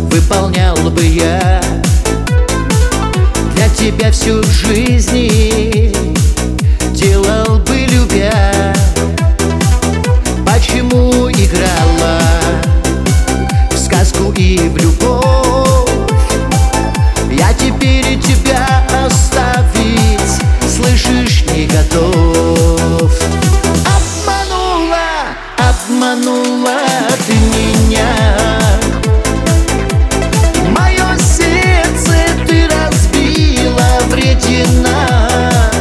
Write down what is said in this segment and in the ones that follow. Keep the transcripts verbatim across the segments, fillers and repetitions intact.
выполнял бы я для тебя всю жизнь, делал бы любя. Почему играла в сказку и в любовь? Я теперь тебя оставить, слышишь, не готов. Обманула, обманула ты меня, мое сердце ты разбила, вредина.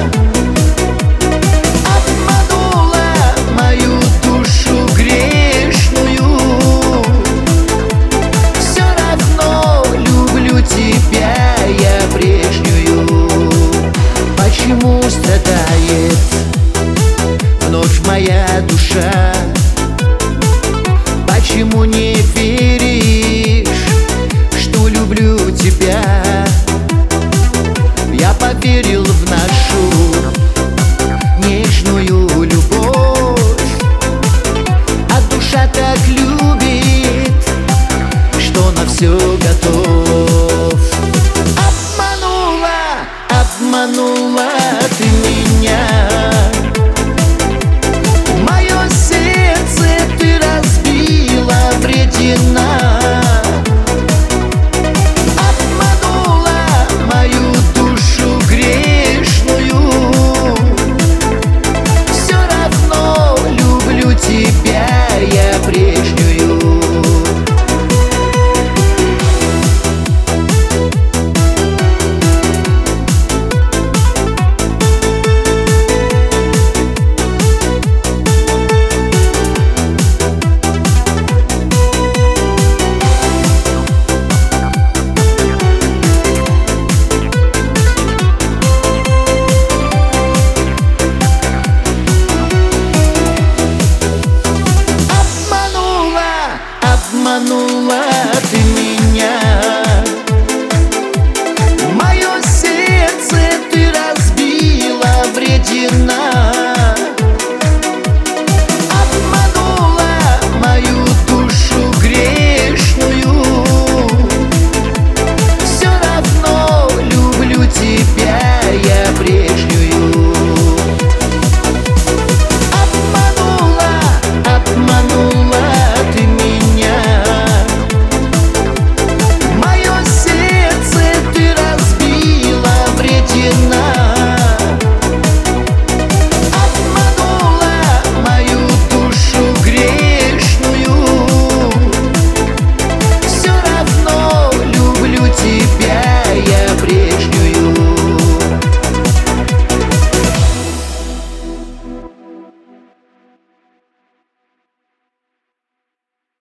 Обманула мою душу грешную, все равно люблю тебя я прежнюю. Почему страдает вновь моя душа? Почему не веришь, что люблю тебя? Я поверил в нашу нежную любовь, а душа так любит, что на все готов. Обманула, обманула